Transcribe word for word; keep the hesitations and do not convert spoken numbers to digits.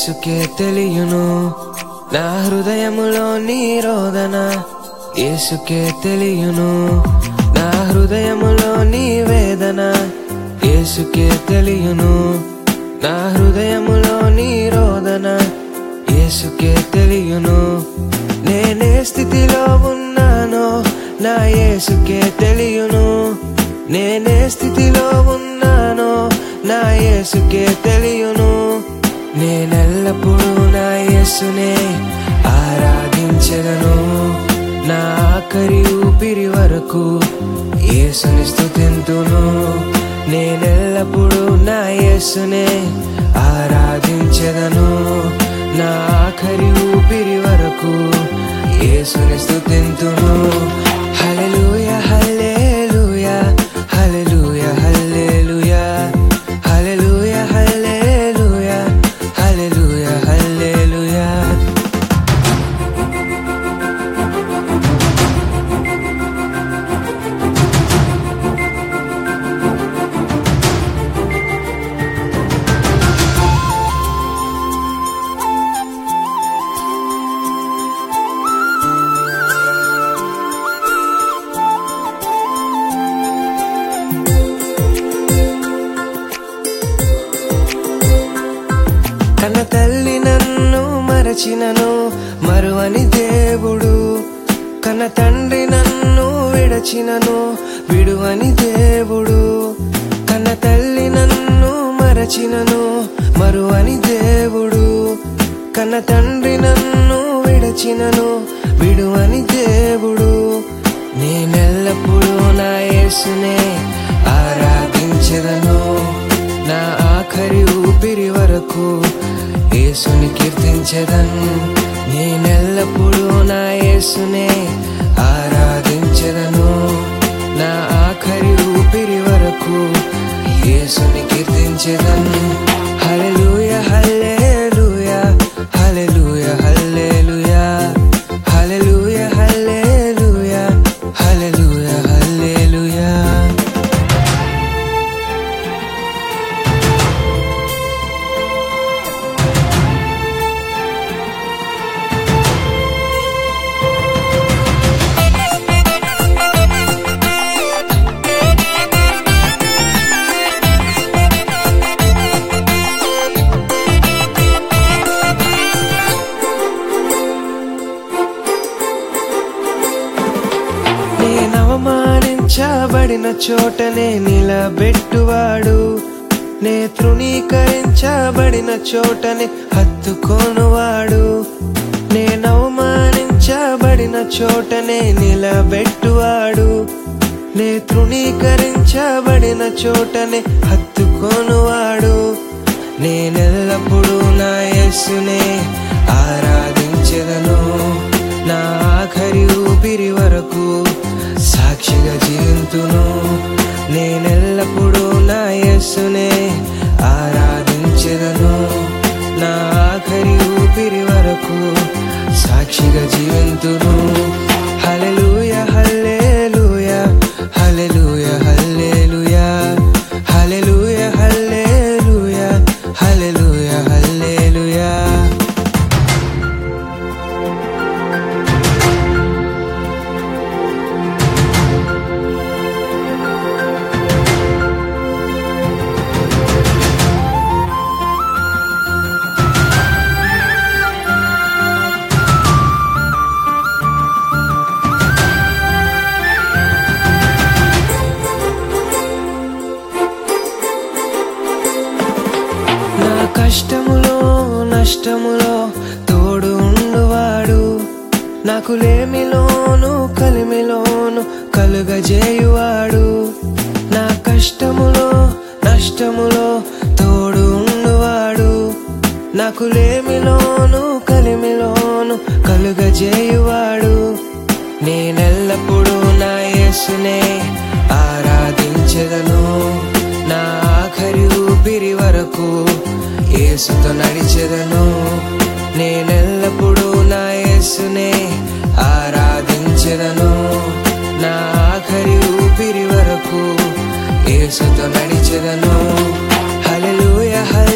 యేసుకే తెలియును నా హృదయములో నీ రోదన యేసుకే తెలియును నా హృదయములో నీ వేదన యేసుకే తెలియును నా హృదయములో నీ రోదన యేసుకే తెలియును నేనే స్థితిలో ఉన్నానో నా యేసుకే తెలియును నేనే స్థితిలో ఉన్నానో నా యేసుకే తెలియును నేనెల్లప్పుడూ నా యేసునే ఆరాధించెదను నా ఆఖరి ఊపిరి వరకు యేసుని స్తుతింతును నేనెల్లప్పుడూ నా యేసునే ఆరాధించెదను నా ఆఖరి ఊపిరి వరకు యేసుని స్తుతింతును హల్లెలూయా హల్లెలూయా హల్లెలూయా హల్లెలూయా హల్లెలూయా హల్లెలూయా హల్లెలూయా హల్లెలూయా కన్న తల్లి నన్ను మరచినను మరువని దేవుడు కన్న తండ్రి నన్ను విడచినను విడువని దేవుడు కన్న తల్లి నన్ను మరచినను మరువని దేవుడు కన్న తండ్రి నన్ను విడచినను విడువని దేవుడు నేనెల్లప్పుడూ నా యేసునే ఆరాధించెదను నా ఆఖరి ఊపిరి వరకు యేసుని కీర్తించెదను నేనెల్లప్పుడూ నా యేసునే ఆరాధించెదను నా ఆఖరి ఊపిరి వరకు యేసుని కీర్తించెదను హల్లెలూయా హల్లెలూయా హల్లెలూయా హల్లెలూయా హల్లెలూయా హల్లెలూయా హల్లెలూయా హల్లెలూయా అవమానించబడిన చోటనే నిలబెట్టువాడు నే తృణీకరించబడిన చోటనే హత్తుకోనువాడు నేను అవమానించబడిన చోటనే నిలబెట్టువాడు నే తృణీకరించబడిన చోటనే హత్తుకోనువాడు నేనెల్లప్పుడూ నా యేసునే ఆరాధించెదను నా ఆఖరి ఊపిరి వరకు సాక్షిగా జీవింతును నేనెల్లప్పుడూ నా యేసునే ఆరాధించెదను నా ఆఖరి ఊపిరి వరకు సాక్షిగా జీవింతును హల్లెలూయా హల్లెలూయా హల్లెలూయా హల్లెలూయా హల్లెలూయా హల్లెలూయా హల్లెలూయా హల్లెలూయా కష్టములో నష్టములో తోడు ఉండువాడు నాకు లేమిలోను కలిమిలోను కలుగజేయువాడు నా కష్టములో నష్టములో తోడు ఉండువాడు నాకు లేమిలోను కలిమిలోను కలుగజేయువాడు నేనెల్లప్పుడూ నా యేసునే ఆరాధించెదను నా ఆఖరి ఊపిరి వరకు యేసుతో నడిచెదను నేనెల్లప్పుడూ నా యేసునే ఆరాధించెదను నా ఆఖరి ఊపిరి వరకు యేసుతో నడిచెదను హల్లెలూయా హల్లెలూయా